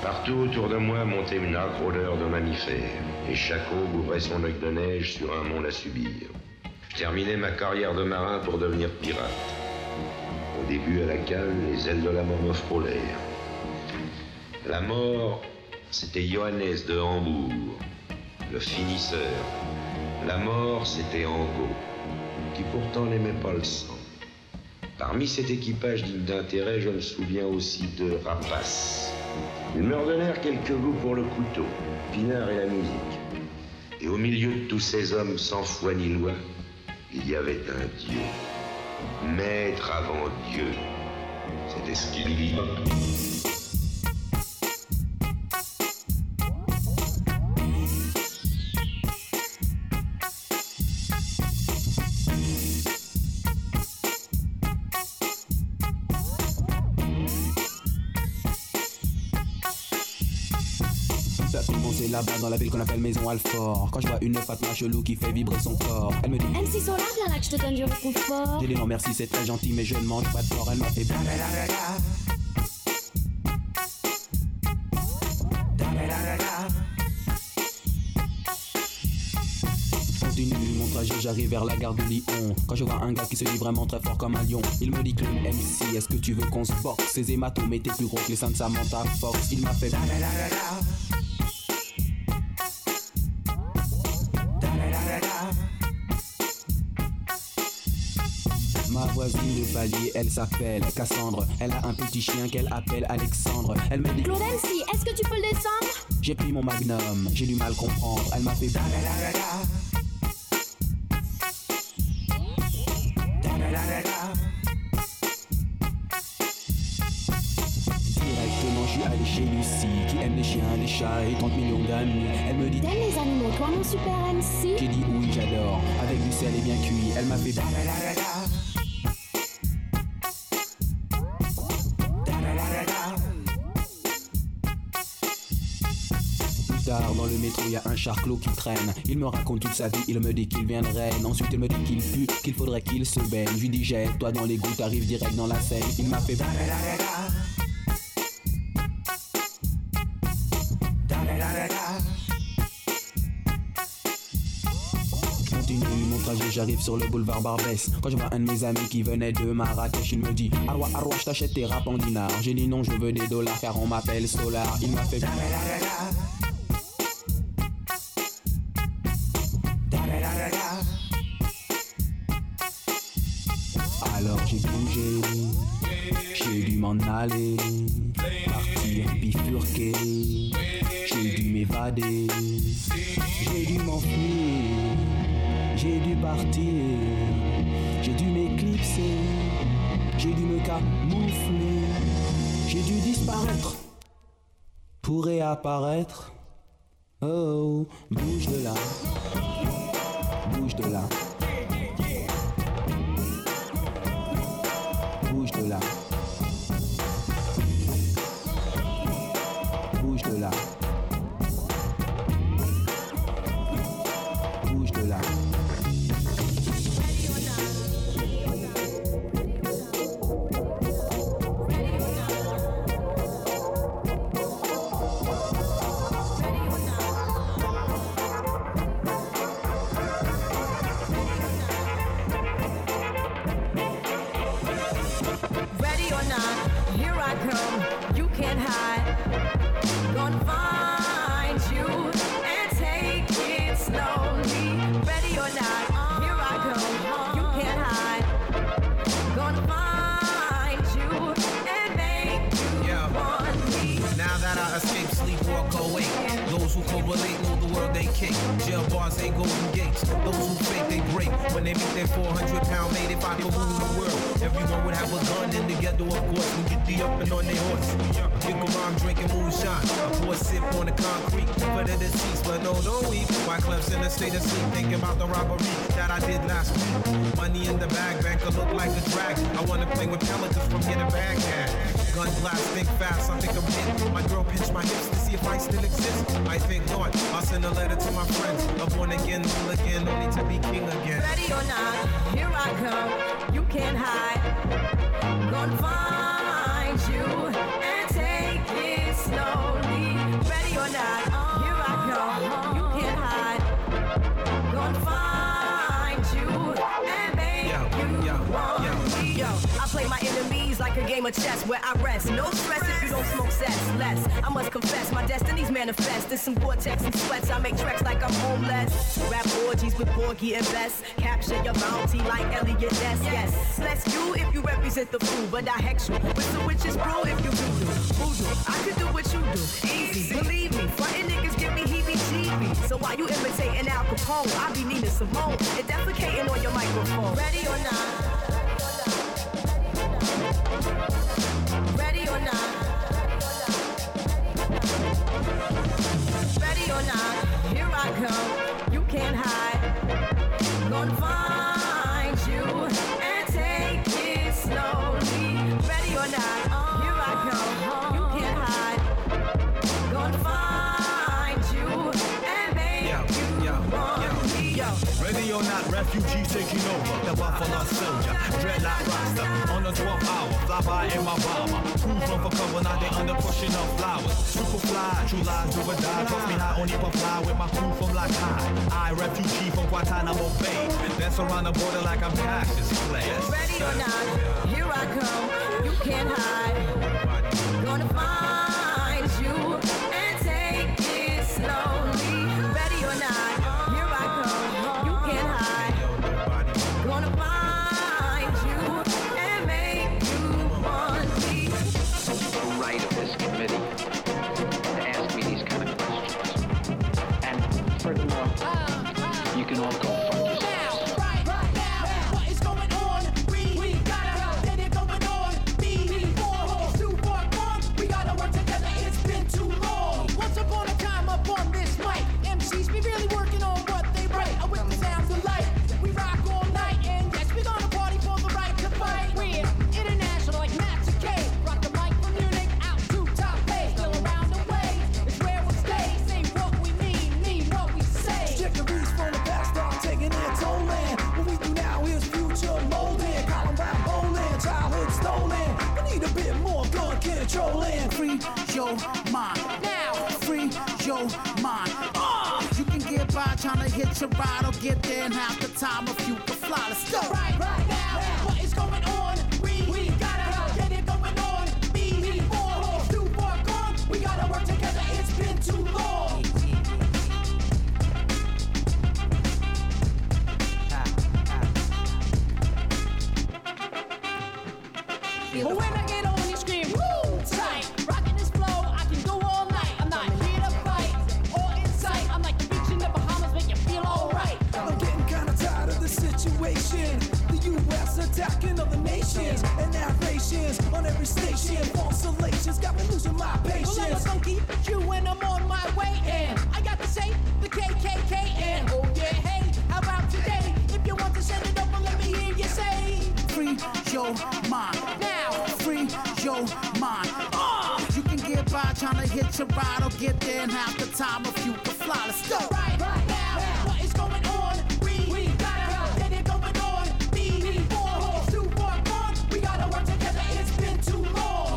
Partout autour de moi montait une âcre odeur de mammifères, et chaque aube ouvrait son œil de neige sur un monde à subir. Je terminais ma carrière de marin pour devenir pirate. Au début, à la cale, les ailes de la mort me frôlèrent. La mort, c'était Johannes de Hambourg, le finisseur. La mort, c'était Angot, qui pourtant n'aimait pas le sang. Parmi cet équipage digne d'intérêt, je me souviens aussi de Rapace. Ils me redonnèrent quelques goûts pour le couteau, Pinard et la musique. Et au milieu de tous ces hommes sans foi ni loi, il y avait un Dieu. Maître avant Dieu. C'était ce qu'il dit. C'est là-bas dans la ville qu'on appelle Maison Alfort. Quand je vois une Fatma chelou qui fait vibrer son corps, elle me dit MC Solar, viens là que je te donne du réconfort. J'ai dit non merci, c'est très gentil, mais je ne mange pas de porc. Elle m'a fait continue mon trajet, j'arrive vers la gare de Lyon. Quand je vois un gars qui se dit vraiment très fort comme un lion, il me dit que MC, est-ce que tu veux qu'on se boxe? Ses hématomes étaient plus gros que les seins de Samantha Fox. Il m'a fait ma voisine de palier, elle s'appelle Cassandre. Elle a un petit chien qu'elle appelle Alexandre. Elle me dit Claude MC, est-ce que tu peux le descendre? J'ai pris mon magnum, j'ai du mal comprendre. Elle m'a fait directement, je suis allé chez Lucie, qui aime les chiens, les chats et 30 millions d'amis. Elle me dit t'aimes les animaux, toi mon super MC? J'ai dit oui, j'adore, avec du sel et bien cuit. Elle m'a fait dans le métro, y a un charclot qui traîne. Il me raconte toute sa vie, il me dit qu'il vient de Rennes. Ensuite il me dit qu'il pue, qu'il faudrait qu'il se baigne. Je lui dis jette-toi dans l'égout, t'arrives direct dans la Seine. Il m'a fait continue mon trajet, j'arrive sur le boulevard Barbès. Quand je vois un de mes amis qui venait de Marrakech, il me dit Arwa, je t'achète tes rap en dinars. J'ai dit non, je veux des dollars car on m'appelle Solar. Il m'a fait alors j'ai bougé, j'ai dû m'en aller, partir bifurquer, j'ai dû m'évader, j'ai dû m'enfuir, j'ai dû partir, j'ai dû m'éclipser, j'ai dû me camoufler, j'ai dû disparaître pour réapparaître. Oh, bouge de là, bouge de là. Bouge de là. Bouge de là. Bouge de là. Those who correlate know the world they kick. Jail bars ain't golden gates. Those who fake they break. When they meet their 400-pound mate, if I could rule the world, everyone would have a gun in the ghetto, of course, and get the up and on their horse. Big mom drinking moonshine, a poor sip on the concrete for the deceased, but no, don't weep. Why Clem's in a state of sleep, thinking about the robbery that I did last week. Money in the bag, banker look like a drag. I wanna play with pelicans from here to Baghdad. Gun blast, think fast, I think I'm hit. My girl pinched my hips to see if I still exist. I think not, I'll send a letter to my friends. A born again, hooligan, only to be king again. Ready or not, here I come, you can't hide. Gonna find you and take it slowly. I play my enemies like a game of chess where I rest. No stress if you don't smoke sex. Less, I must confess, my destinies manifest. In some vortex and sweats, I make tracks like I'm homeless. Rap orgies with Porgy and Bess. Capture your bounty like Elliot Ness. Yes, bless you if you represent the fool, but I hex you with the witch's brew if you voodoo. I could do what you do, easy. Believe me, frontin' niggas give me heebie-jeebies. So while you imitating Al Capone, I be Nina Simone and defecating on your microphone. Ready or not? Ready or not? Ready or not? Here I come. You can't hide. Gonna find you and take it slowly. Ready or not? Here I come. You can't hide. Gonna find you and make you want me. Ready or not, refugees taking over. The Buffalo Soldier, dreadlock Rasta. On the 12th hour, fly by in my bomber. Crews run for cover, now they under pushing up flowers. Super fly, true lies do or die. Trust me, I only fly with my crew from like high. I refugee from Guantanamo Bay. Dance around the border like I'm Cassius Clay. Ready or not, here I come. You can't hide. Gonna find you and take it slowly. Ready or not, here I come. You can't hide. Gonna find you and make you want me. The right of this committee to ask me these kind of questions. And furthermore, you can all go fuck yourselves. Free your mind. Now, free your mind. You can get by trying to hit your ride or get there in half the time if you can fly. Let's go. Right now, what is going on? We gotta get it going on. Before it's too far gone, we gotta work together. It's been too long. But when I get on, you scream, woo, tight. Rockin' this flow, I can go all night. I'm not here to fight or incite. I'm like the beach in the Bahamas, make you feel alright. I'm getting kinda tired of the situation. The U.S. attacking other nations and narrations on every station. False salations got me losing my patience. Well, don't keep you when I'm on my way in. I got to say the KKK in. Oh yeah, hey, how about today? If you want to send it over, let me hear you say. Free your mind. Now, free your mind. You can get by trying to hit your ride or get there in half the time if you can fly. Let's go. Right now, what is going on? We gotta get it going on. Before it's too far gone, we gotta work together. It's been too long.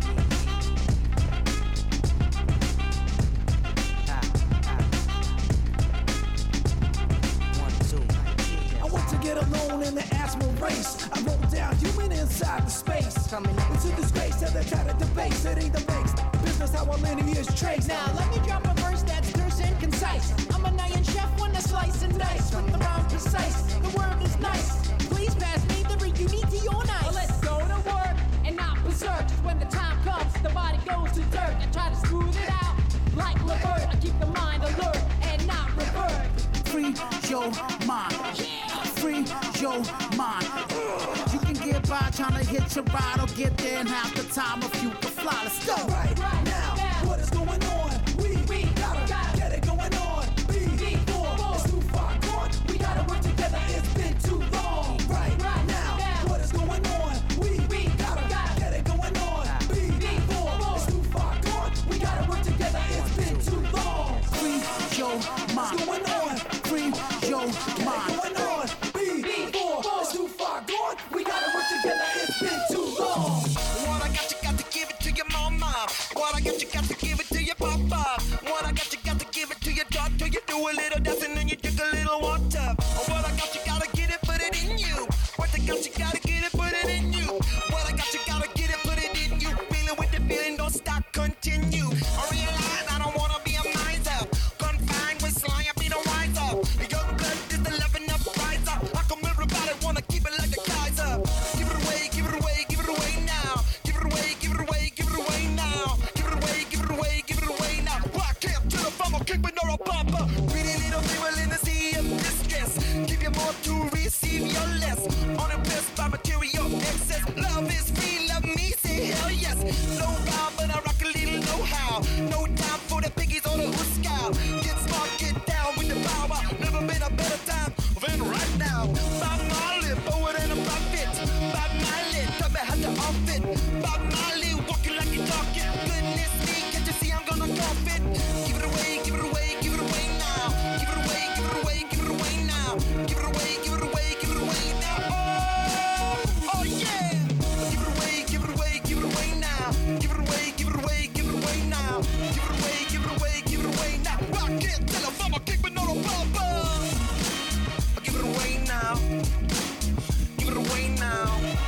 I want to get alone in the asthma race. I wrote down human inside the space. It's a disgrace to the kind of debates. It ain't the makes business how our lineage trace. Now let me drop a verse that's terse and concise. I'm an iron chef when I slice and dice with the rhyme precise. The word is nice. Please pass me the read. You need to your nice. Well, let's go to work and not berserk. Just when the time comes, the body goes to dirt. I try to smooth it out like Levert. I keep the mind alert and not revert. Free your mind. Free your mind. You can get by trying to hit your ride or get there in half the time if you can fly. Let's go. Right now, what is going on? We gotta get it going on. Before it's too far gone, we gotta work together. It's been too long. Right now, what is going on? We gotta get it going on. Before it's too far gone, we gotta work together. It's been too long. Free your mind. What's going on? Free your mind. Going on. Before it's too far gone, we gotta work together. It's been too long. What I got, you got to give it to your mama. What I got, you got to give it to your papa. tell me how to off it. Bob Marley walking like you talking. Goodness me, can't you see I'm gonna cough it? Give it away, give it away, give it away now. Give it away, give it away, give it away now. Give it away, give it away, give it away now. Oh, oh yeah. Give it away, give it away, give it away now. Give it away, give it away, give it away now. Give it away, give it away, give it away now. Well, I can't tell if I'm a king, but not a pauper. Give it away now. Give it away now.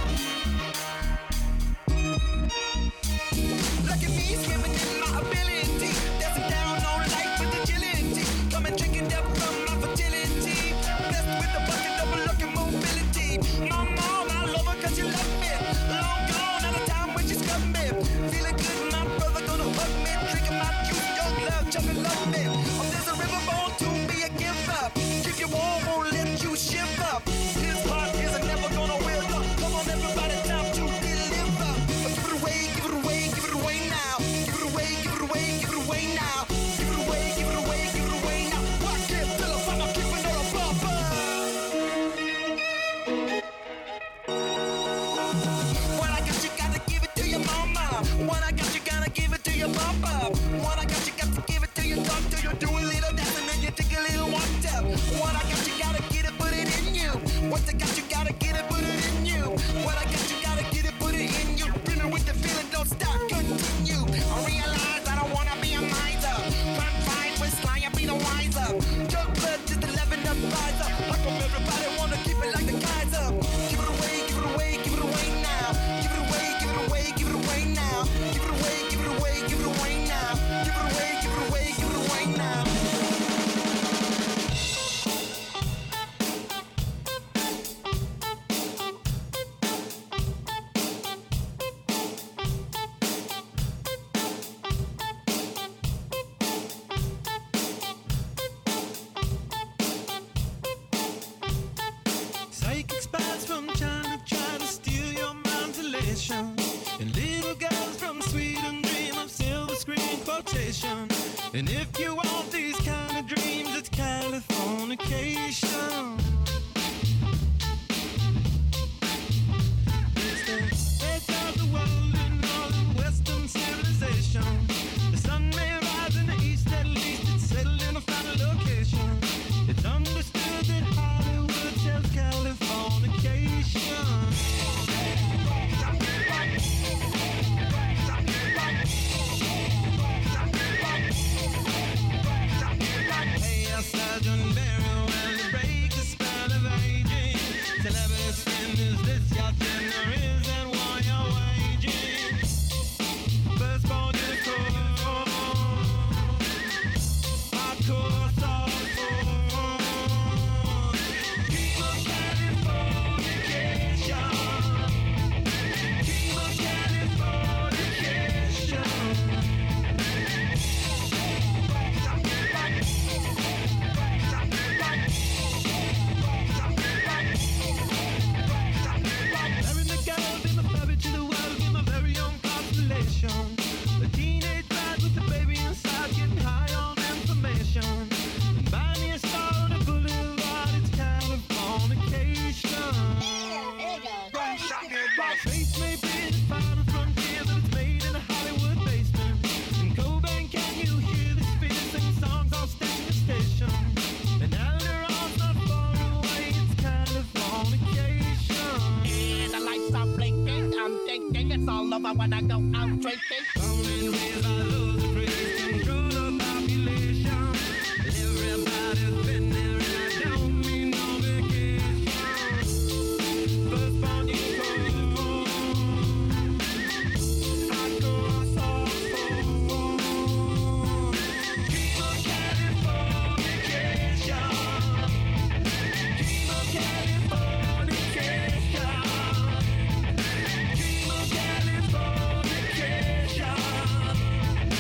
Look at me swimming in my ability. Dancing down on life with agility. Come and drink it up from my fertility. Blessed with a bucket of lucky mobility. My mom, I love her cause she love me. Long gone out of time when she's got me. Feeling good, my brother gonna hug me. Drinking my juice, young love, jumping love me. There's a river born to be a giver. Give you all, won't let you shiver. His heart is never gonna wither. Come on everybody, time to deliver. Give it away, give it away, give it away now. Give it away, give it away, give it away now. Give it away, give it away, give it away now. I can't tell if I'm keeping it a bumper. What I got, you gotta give it to your mama. What I got, you gotta give it to your papa. What I got, you got to give it to your doctor. You do a little dance and then you take a little one step. What I got, you gotta get it, put it in you. What I got, you gotta get it, put it in you. What I got, you gotta get it, put it in you. Bring with the feeling, don't stop, continue. I realize I don't wanna be a miser. Run fine with sly and be the wiser. Your blood is the leaven of advisor. How come everybody wanna keep it like the Kaiser? Give it away, give it away, give it away now. Give it away, give it away, give it away now. Give it away, give it away, give it away now. Give it away, give it away, give it away now. Psychic spies from China try to steal your mind's elation. And little girls from Sweden dream of silver screen quotation. And if you want these kind of dreams, it's Californication. It's the edge of the world in northern western civilization. The sun may rise in the east, at least it's settled in a final location. It's understood that Hollywood sells Californication. Hey, Sergeant Barry, well, to break the spell of aging. Celebrity skin, is this your thing, or is that war you're waging? Firstborn to the core, hardcore, softcore. King of Californication. King of Californication. Marrying the girl, be my baby to the world, be my very own constellation. A teenage bride with a baby inside, getting high on information. And buy me a star on a boulevard, it's Californication. Space may be the final frontier, but it's made in a Hollywood basement. In Cobain, can you hear the spirit sing songs on station to station? And Alderon's not far away, it's Californication. And the lights are blinking, I'm thinking it's all over when I go out drinking. Born and raised by those who praise control of population. Everybody's been there, and I don't mean no vacation. Firstborn you cold, hardcore, softcore. King of Californication. King of Californication. King of Californication.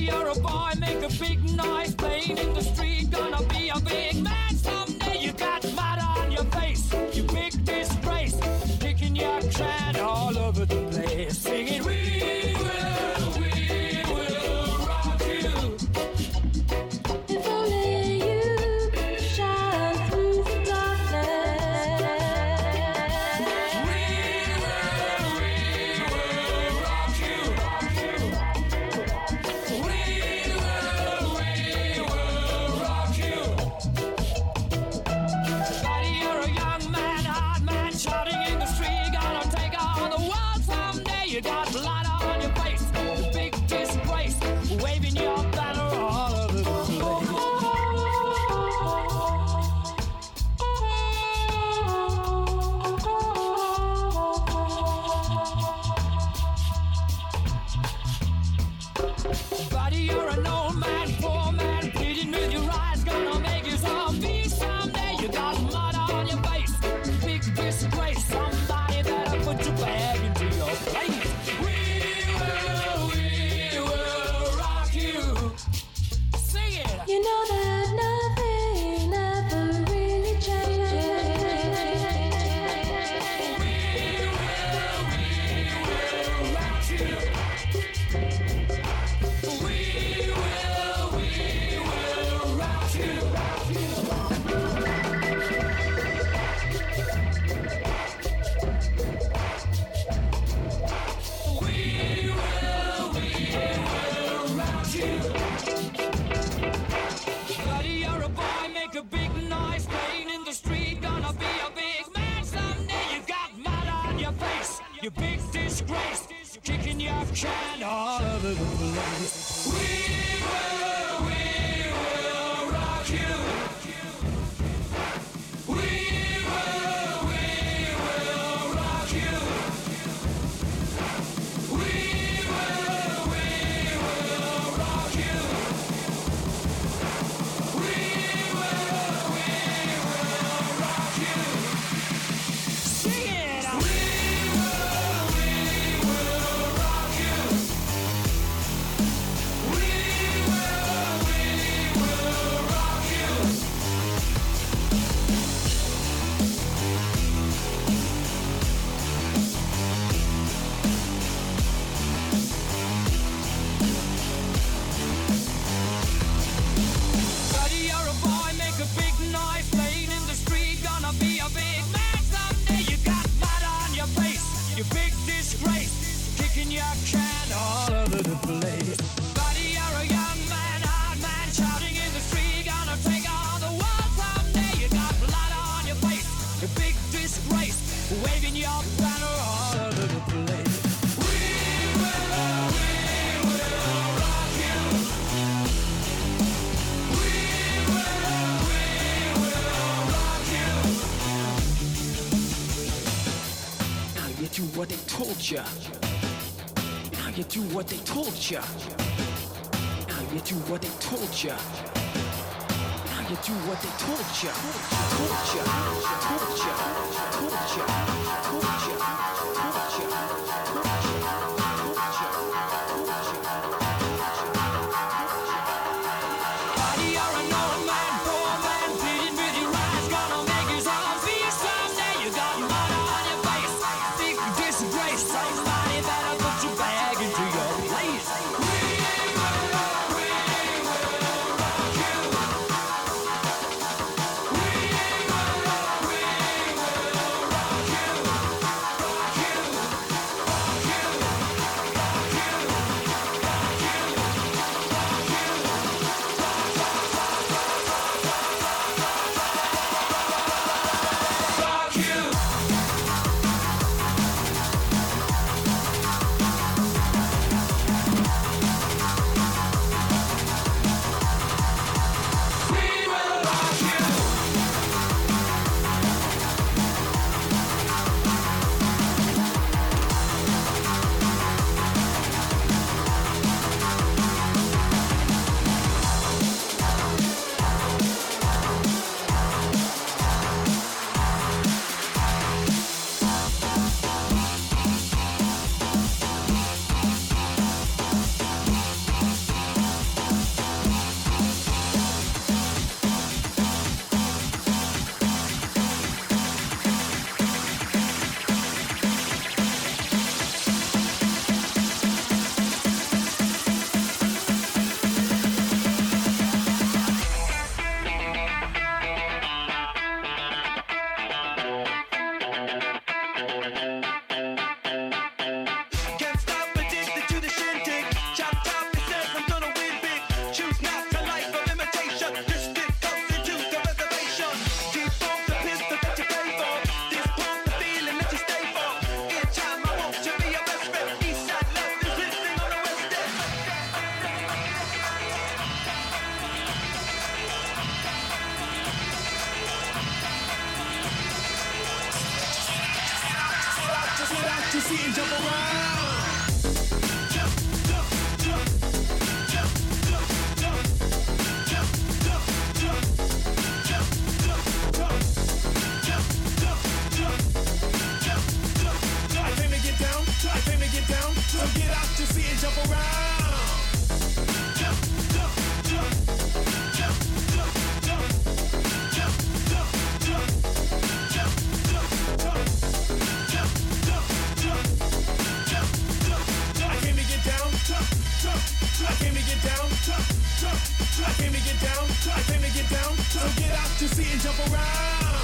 you're a boy, make a big noise, playing in the street, gonna be a big man someday. You got mud on your face, you big disgrace, kicking your can all over the place, singing we will rock you. If only you could shine through the darkness. We will rock you. We will rock you. Buddy, you're a young man, hard man, shouting in the street, gonna take on the world someday. You got blood on your face, the big disgrace, waving your banner all over the place. Buddy, you're an old man, poor man, pleading with your eyes, gonna make you zombie someday. You got mud on your face, big disgrace, somebody better put your bag into your place. We will rock you. Sing it. You know that nothing ever really changes. We will rock you. We will rock you. We will rock you. Buddy, you're a boy, make a big noise, playing in the street, gonna be a big man someday. You got mud on your face, you big disgrace, kicking your can all over the place. We will rock you. We will rock you. We will rock you. We will rock you. Sing it out. We will rock you. We will rock you. Buddy, you're a boy, make a big noise, playing in the street, gonna be a big man someday. You got mud on your face, you big disgrace, kicking your can all over the place. Buddy, you're a young man, hard man, shouting in the street, gonna take on the world someday. You got blood on your face, you big disgrace, waving your banner all over the place. We will rock you. We will rock you. Now you do what they told ya. Now you do what they told ya. Now you do what they told ya. Now you do what they told ya. Told ya. Told ya. Told ya. Told ya. Told ya. Buddy, you're an old man, poor man, pleading with your eyes, gonna make you zombie someday. You got mud on your face, big disgrace, somebody better put your bag into your place. We will rock you. We will rock you. I came to get down. I came to get down. I came to get down. So get out your seat and jump around.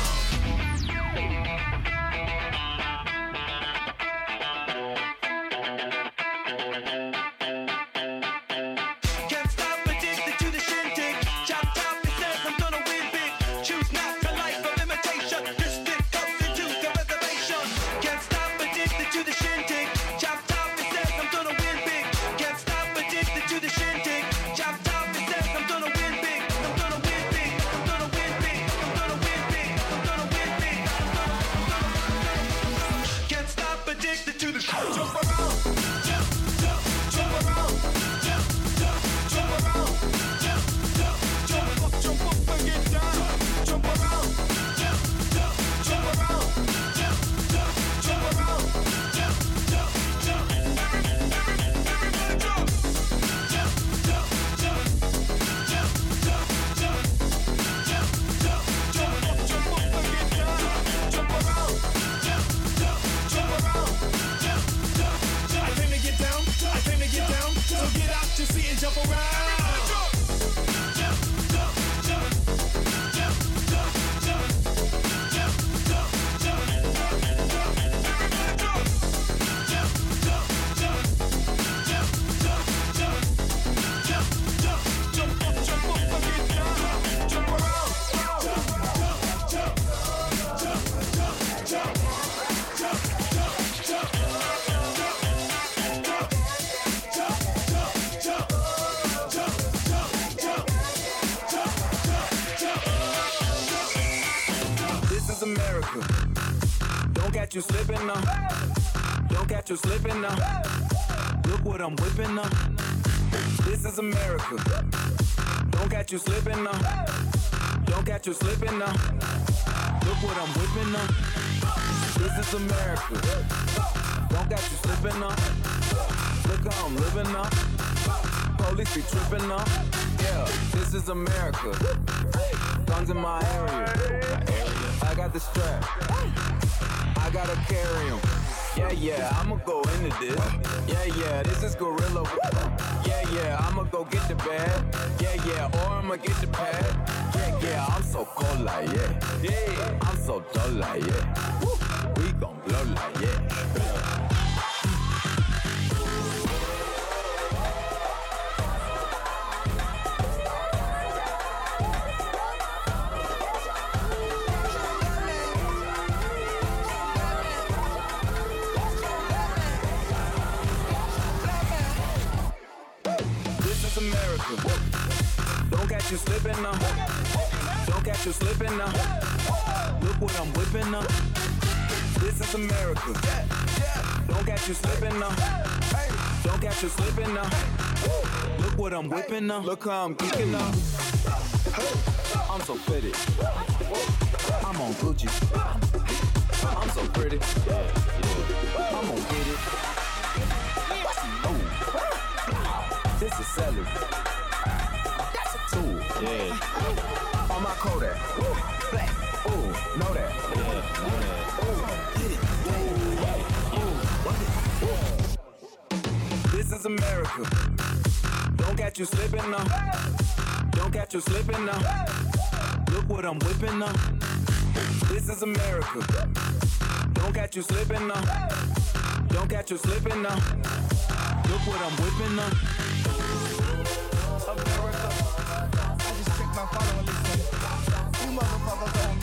You slipping now. Don't catch you slipping now. Look what I'm whipping now. This is America. Don't catch you slipping now. Don't catch you slipping now. Look what I'm whipping now. This is America. Don't catch you slipping now. Look how I'm living now. Police be tripping now. Yeah, this is America. Guns in my area. I got the strap. I gotta carry him. Yeah, I'ma go into this. Yeah, this is gorilla. Yeah, I'ma go get the bag. Yeah, or I'ma get the pad. Yeah, I'm so cold like yeah. I'm so dull like yeah. We gon' blow like yeah. Don't catch you slipping now. Don't catch you slipping now. Look what I'm whipping now. This is America. Don't catch you slipping now. Don't catch you slipping now. Look what I'm whipping now. Look how I'm geeking now. I'm so pretty. I'm on Gucci. I'm so pretty. I'm gonna get it. Ooh. This is celery. That's a tool. Yeah. On my Kodak. Black. Ooh, know that. Yeah. Ooh, get it. Ooh. This is America. Don't catch you slipping now. Don't catch you slipping now. Look what I'm whipping now. This is America. Don't catch you slipping now. Don't catch you slipping now. Look what I'm whipping now. America. I just checked my following list. You motherfuckers on me.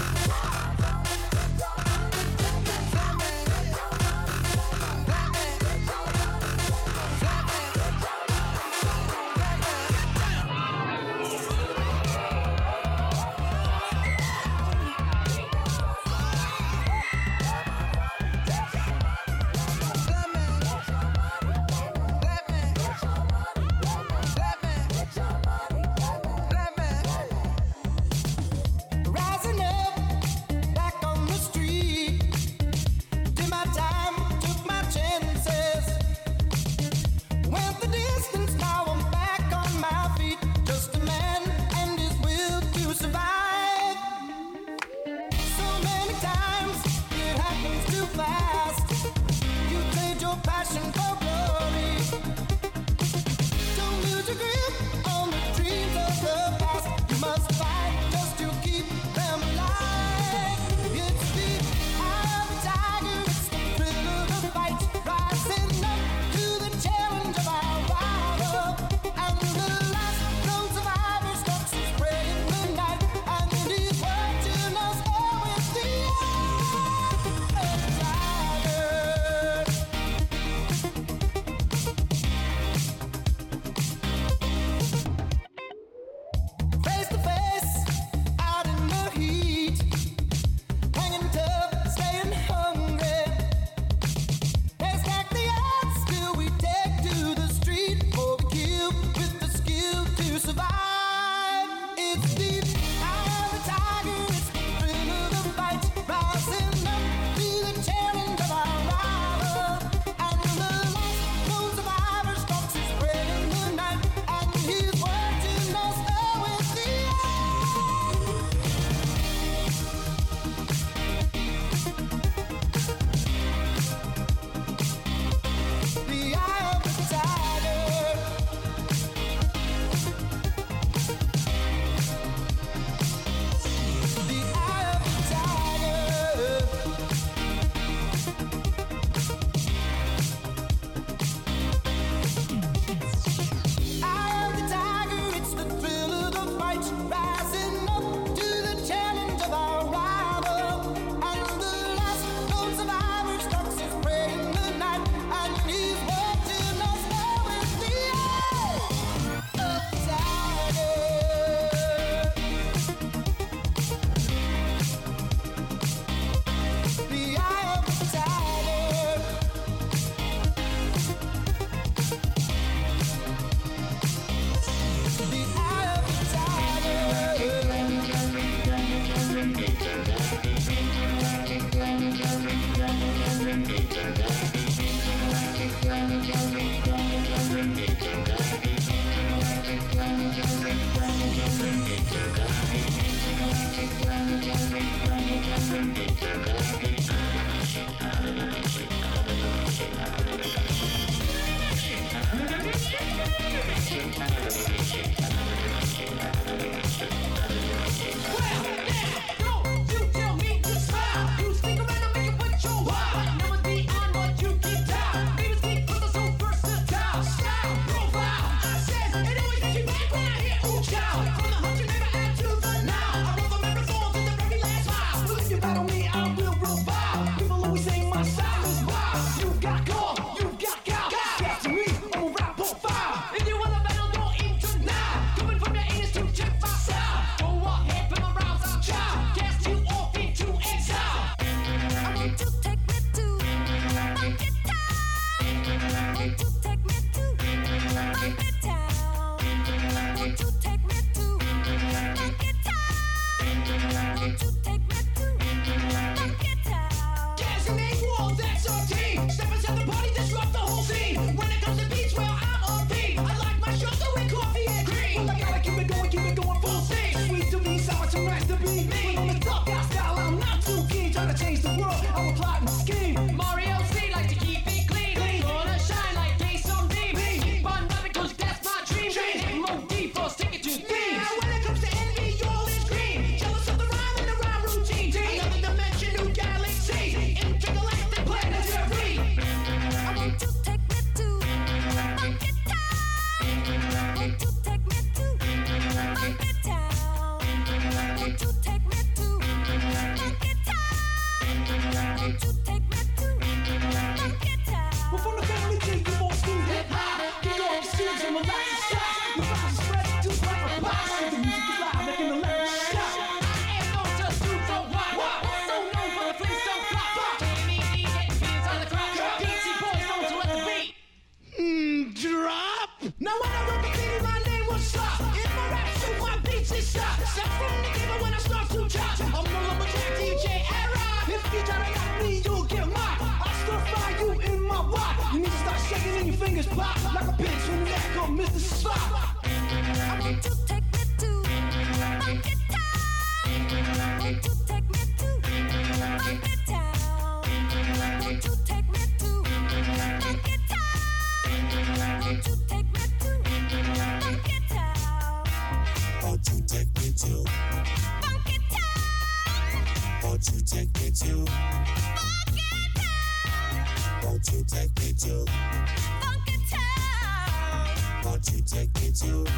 relax and stop. The vibes spread just like a box. With the music is loud, making the lyrics stop. I am not just too for what? So known for the place don't flop. Jamie D getting beats on the crowd. DC boys known to let the beat. Drop. Now when I wrote the beat, my name was Slop. In my rap suit, my beats is shot. Step from the game when I start to chop. I'm the lumberjack DJ Era. If you try to knock me, you'll get mocked. I still fire you in my rock. You need to start shaking and your fingers pop like a bitch when the neck of Mr. Slop. I want to take me to Funky Town. Want to take me to Funky Town. Want to take me to Funky Town. Want to take me to Funky Town. Want to take me to Funky Town. Want to take me to Funky Town. Want to take me to Funky Town. Want to take me to Funky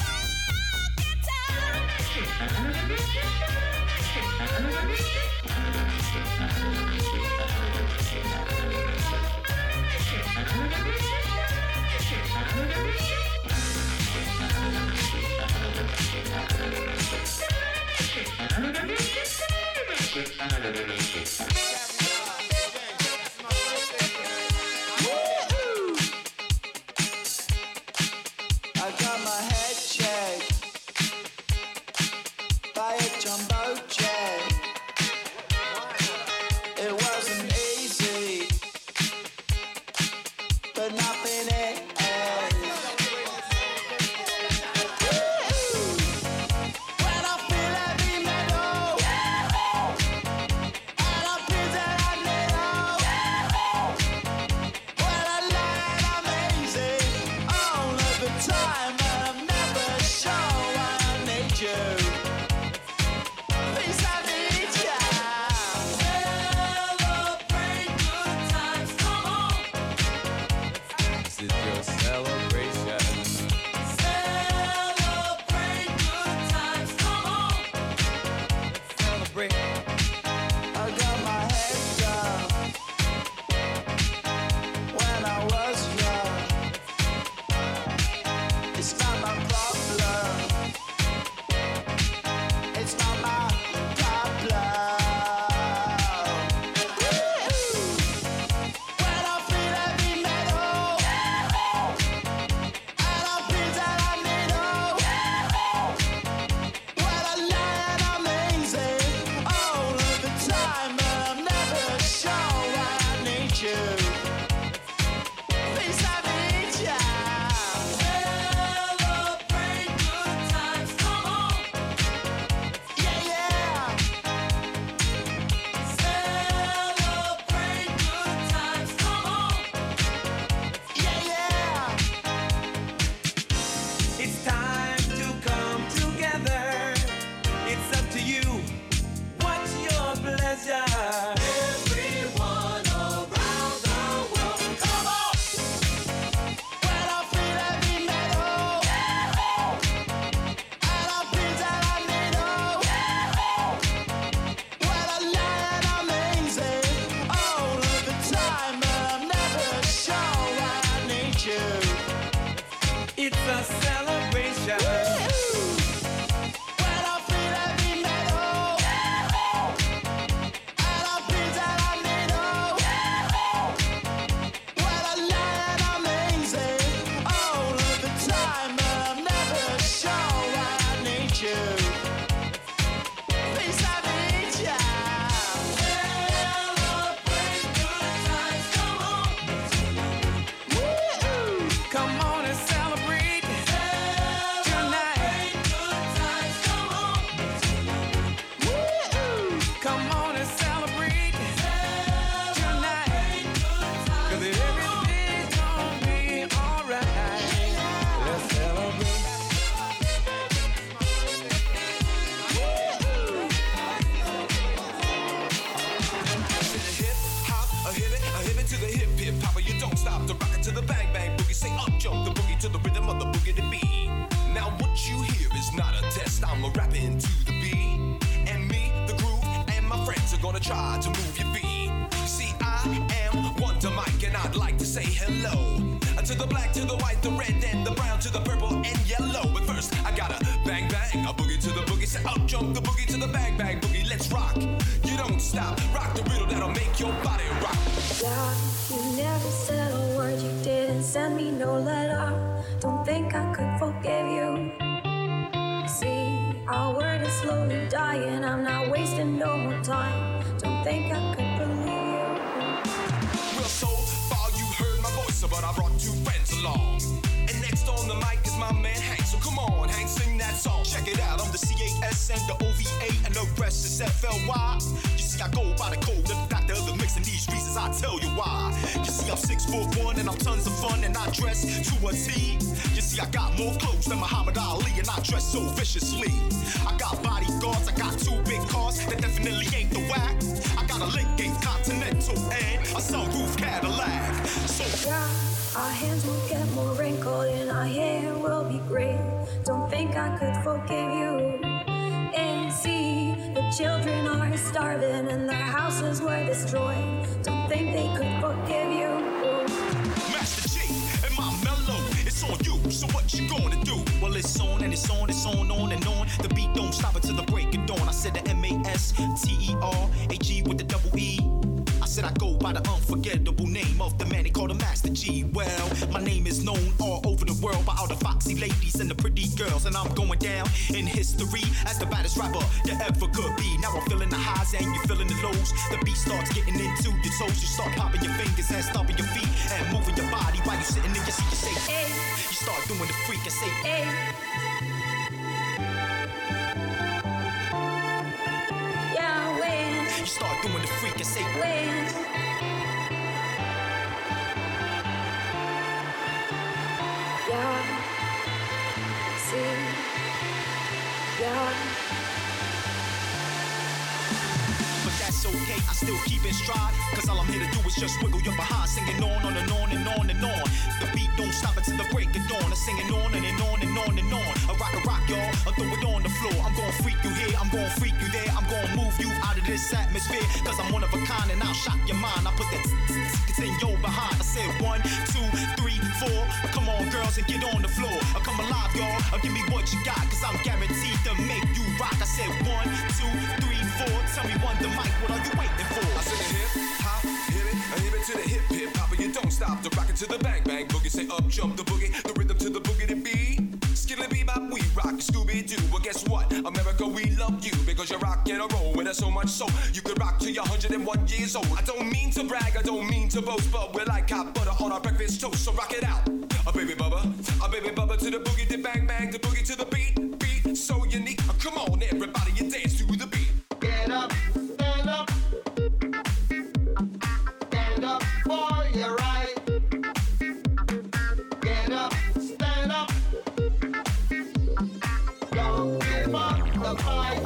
I got my head checked by a jumbo jet. It wasn't easy, but nothing else. When I feel heavy metal, and I feel that I need when I land amazing all of the time, but I'm never sure why I need you. Please have me down. Celebrate good times, come on. This is your celebration. Celebrate good times, come on. Celebrate. I got my head down when I was young. It's not my problem. It's not my problem. When I feel heavy metal, and I feel that I need when I land amazing all of the time, but I'm never sure why I need you. Please have me down. Celebrate good times, come on. Yeah, yeah. Celebrate good times, come on. Yeah, yeah. It's time to come together. It's up to you. What's your pleasure? Everyone around the world, come on. When I feel heavy metal, and I feel that I need when I land amazing all of the time, but I'm never sure why I need you. It's a celebration. When I feel heavy metal, and I feel that I need when I land amazing all of the time, but I'm never sure why I need you. Please have me down. Celebrate good times, come on. Woo-hoo. Come on and celebrate tonight. Good times, come on. Woo-hoo. Come on and celebrate tonight. 'Cause everything's gonna be alright. Let's celebrate. A hip it to the hip hip hopper. You don't stop to rock it to the bang bang boogie. Say up jump the boogie to the rhythm of the boogie to beat. Now what you hear is not a test. I'm a rapping to the beat, and me, the groove, and my friends are gonna try to move your feet. See, I am Wonder Mike, and I'd like to say hello to the black, to the white, the red, and the brown, to the jump the boogie to the bang bang boogie. Let's rock. You don't stop. Rock the riddle that'll make your body rock. Yeah, you never said a word. You didn't send me no letter. Don't think I could forgive you. See, our word is slowly dying. I'm not wasting no more time. Don't think I could believe you. Well, so far you heard my voice, but I brought two friends along. And next on the mic is my man Hank. So come on, Hank, sing that song. Check it out, I'm the CAS and the OVA, and the rest is FLY. You see, I go by the code of the doctor of the mix, and these reasons I tell you why. You see, I'm 6'1", and I'm tons of fun, and I dress to a T. You see, I got more clothes than Muhammad Ali, and I dress so viciously. I got bodyguards, I got two big cars that definitely ain't the whack. I got a Lincoln Continental and a sunroof Cadillac. So yeah, our hands will get more wrinkled and our hair will be gray. Don't think I could forgive you. And see, the children are starving and their houses were destroyed. Don't think they could forgive you. Master G and my mellow, it's on you. So what you gonna do? Well, it's on and it's on, it's on and on. The beat don't stop until the break of dawn. I said the MASTERAG with the double E. I said I go by the unforgettable name of the man they call the Master G. Well, my name is known all over the world by all the foxy ladies and the pretty girls, and I'm going down in history as the baddest rapper there ever could be. Now I'm feeling the highs and you're feeling the lows. The beat starts getting into your toes. You start popping your fingers and stomping your feet and moving your body while you're sitting in your seat. You say, hey. You start doing the freak and say, hey. Yeah, when you start doing the freak and say, when yeah, see, yeah. But that's okay, I still keep in stride, cause all I'm here to do is just wiggle your behind, singing on and on and on and on. The beat don't stop until the break of dawn. I'm singing on and on and on and on. I rock, y'all, I'll throw it on the floor. I'm gonna freak you here, I'm gonna freak you there. I'm gonna move you out of this atmosphere, cause I'm one of a kind and I'll shock your mind. I put that in your behind. I said 1, 2, 3, 4. Come on, girls, and get on the floor. I come alive, y'all, give me what you got, cause I'm guaranteed to make you rock. I said 1, 2, 3, 4. Tell me one the mic, what are you waiting for? I said hip, hop, hit it to the hip, hip, hop, and you don't stop. The rocket to the bang, bang, boogie, say up, jump the boogie, the rhythm to the boogie to beat. Skilly bebop, we rock, Scooby-Doo. Well, guess what? America, we love you because you rock and a roll with us so much so you could rock till you're 101 years old. I don't mean to brag, I don't mean to boast, but we're like hot butter on our breakfast toast, so rock it out. A baby bubba to the boogie, the bang, bang, the boogie to the beat, beat so unique. Come on, everybody, you dance to the beat. Get up, stand up. Stand up for your right. Get up, stand up. Don't give up the fight.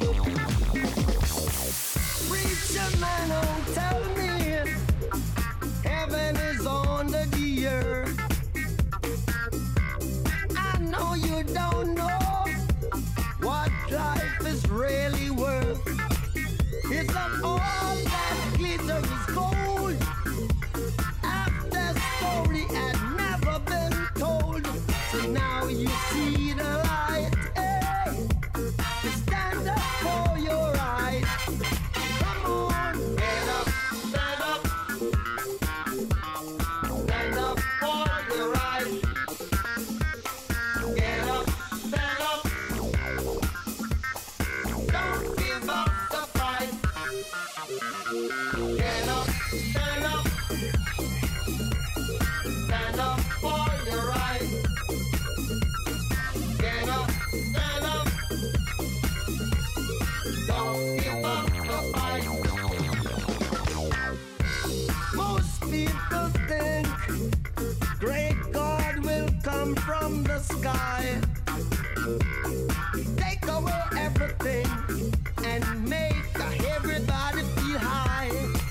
Preacher man, don't tell me heaven is under the earth. I know you don't know what life is really worth. It's not all that glitters is gold. After story had never been told, so now you see the light. Hey, you stand up for your right. Come on, get up, stand up. Stand up for your right. Get up, stand up. Don't give up the fight. Get up, stand up. Stand up for your right. Get up, stand up. Don't give up the fight. Most people think great God will come from the sky, take away everything and make everybody feel high.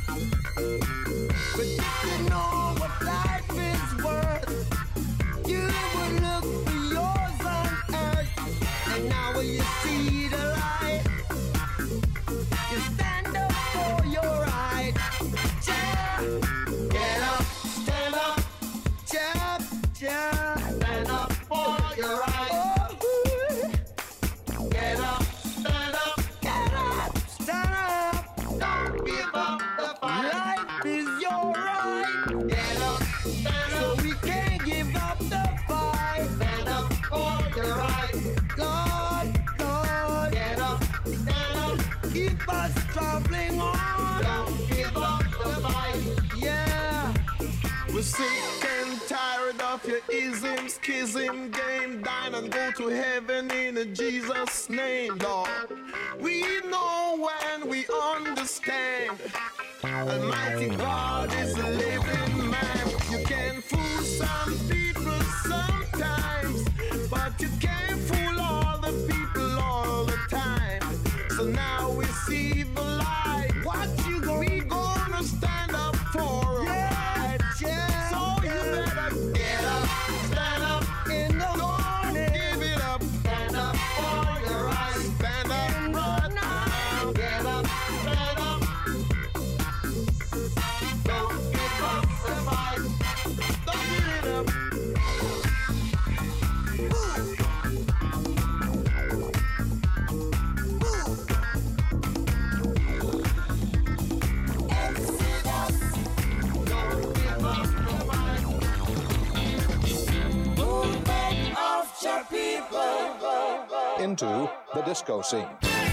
But if you know what life is worth, you would look for yours on earth. And now when you see the light, you stand up for your right. Yeah. Get up, stand up. Yeah, yeah. Stand up for your right. Get up, stand up. catechism game, dine and go to heaven in Jesus' name, Lord. We know when we understand. Almighty God is a living man. You can fool some people sometimes, but you can't fool all the people all the time. So now we see the light. What you gonna stand up for? Yeah, yeah. So you better get up, stand up in the morning. Give it up, stand up for your rights. Stand up right now. Get up, stand up. Don't give up the fight. Don't give it up. Into the disco scene.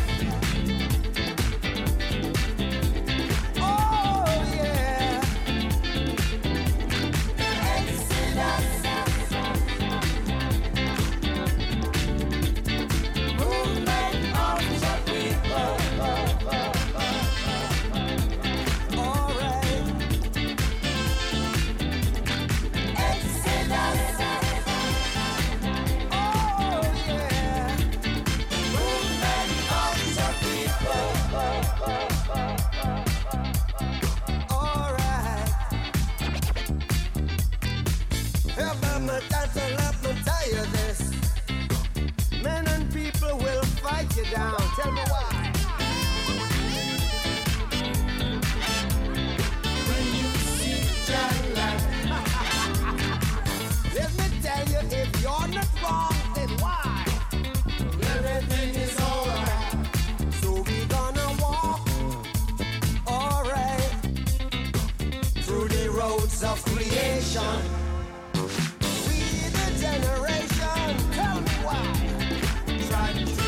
Down. Tell me why. When you see John Lennon, let me tell you, if you're not wrong, then why? Everything is alright. So we gonna walk, alright, through the roads of creation. We the generation. Tell me why. Try to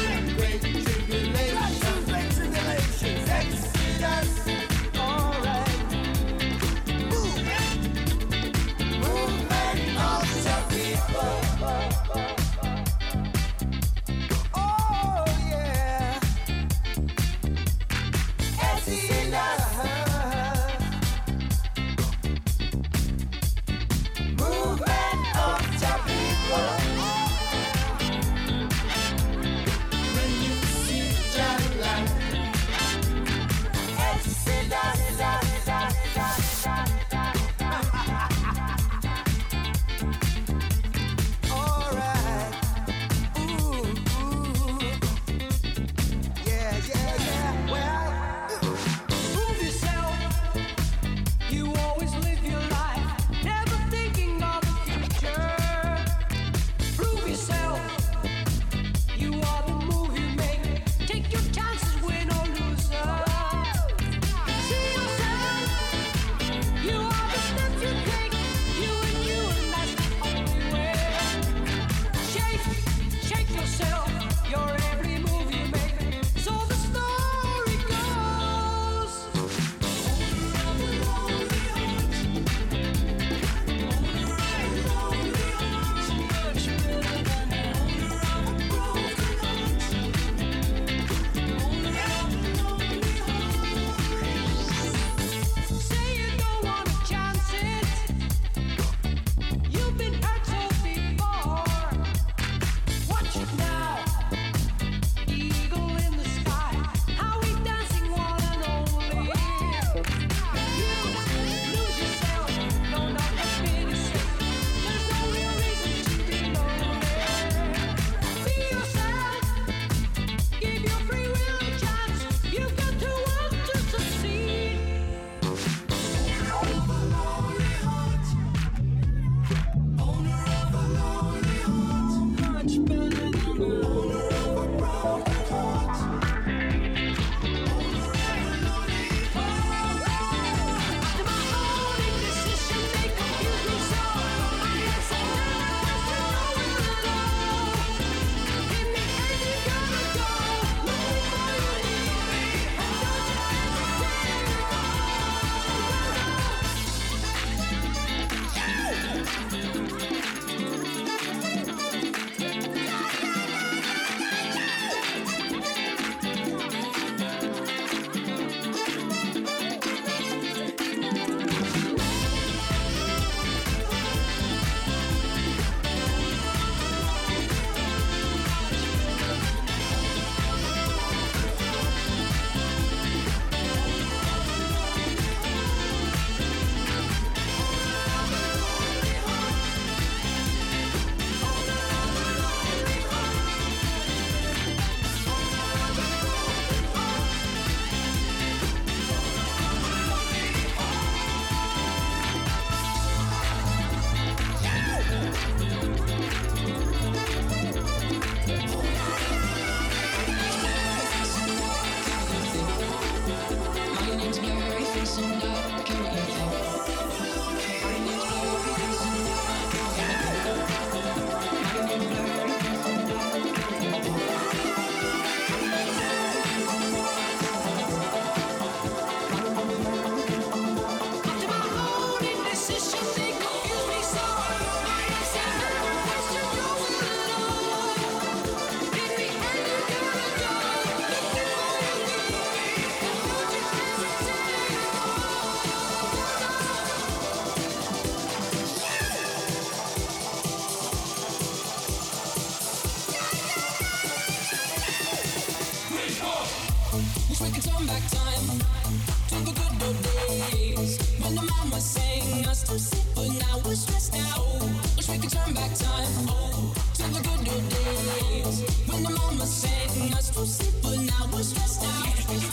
we could turn back time to the good old days when the mama sang us to sleep, but now we're stressed out. Wish we could turn back time to the good old days when the mama sang us to sleep, but now we're stressed out.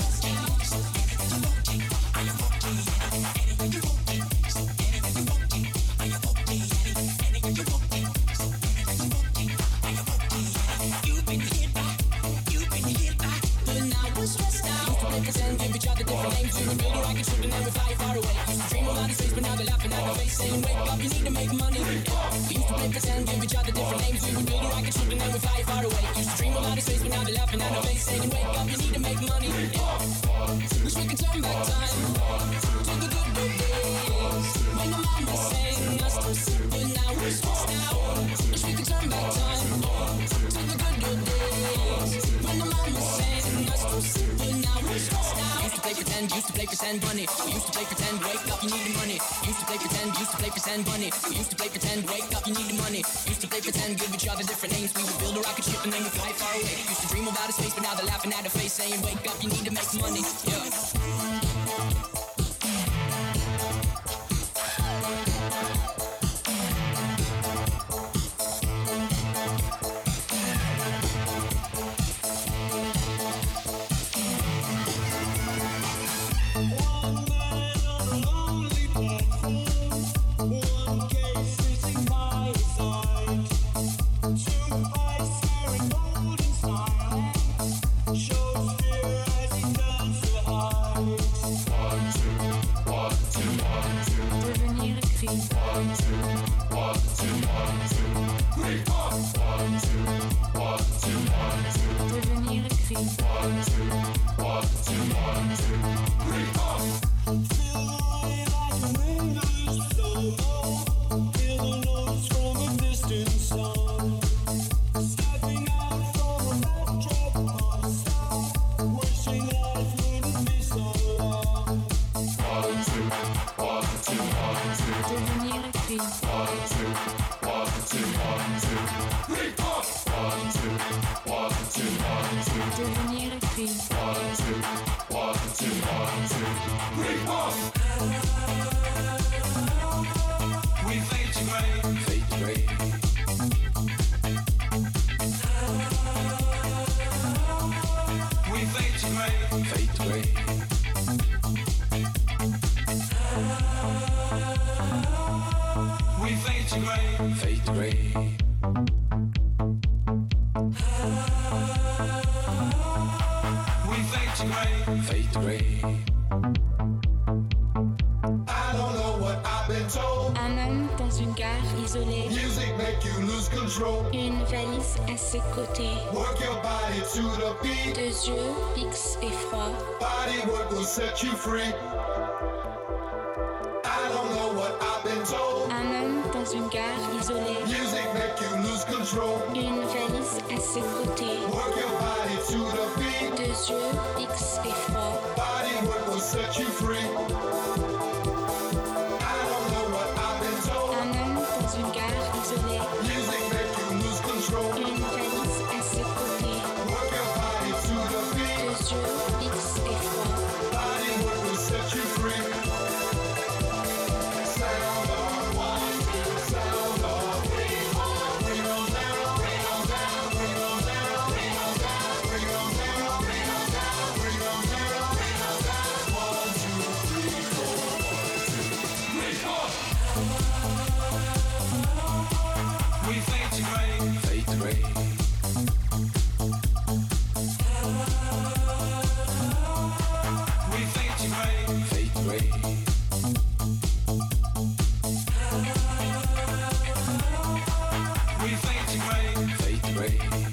Pretend, give each other different names. We would build a rocket ship and then we fly far away. Used to dream of outer space, but now they're laughing at our face, saying, wake up, you need to make money. We used to play pretend, give each other different names. We would build a rocket ship and then we fly far away. Used to dream of outer space, but now they're laughing at our face, saying, wake up, you need to make money. Wish we could turn back time to the good old days when the mama sang us to sleep, but now we're stressed out. Wish we could turn back time to the good old days when the mama sang us to sleep, but now we're stressed out. Used to play pretend, bunny. We used to play pretend, wake up, you need the money. Used to play pretend, bunny. We used to play pretend, wake up, you need the money. Used to play pretend, give each other different names. We would build a rocket ship and then we fly far away. Used to dream of outer space, but now they're laughing at our face, saying, wake up, you need to make money. Yeah. Une valise à ses côtés. Work your body to the beat. 2 yeux fixes et froids. Body work will set you free. I don't know what I've been told. Un homme dans une gare isolée. Music make you lose control. Une valise à ses côtés. Work your body to the beat. 2 yeux fixes et froids. Body work will set you free. I don't know what I've been told. Un homme dans une gare isolée. Music make you lose control. Une valise à ses côtés. Work your body to the beat. 2 yeux fixes et froids. Body work will set you free. Sound on 1, 2, sound on 3, 4. Bring on down, bring on down, bring on down, bring on down, bring on down, bring on down, bring on down, bring on down. 1, 2, 3, 4. 1, 2, 3, 4. We fade to gray. Fade to gray. We fade to gray. Fade to gray. We fade to gray. Fade to gray.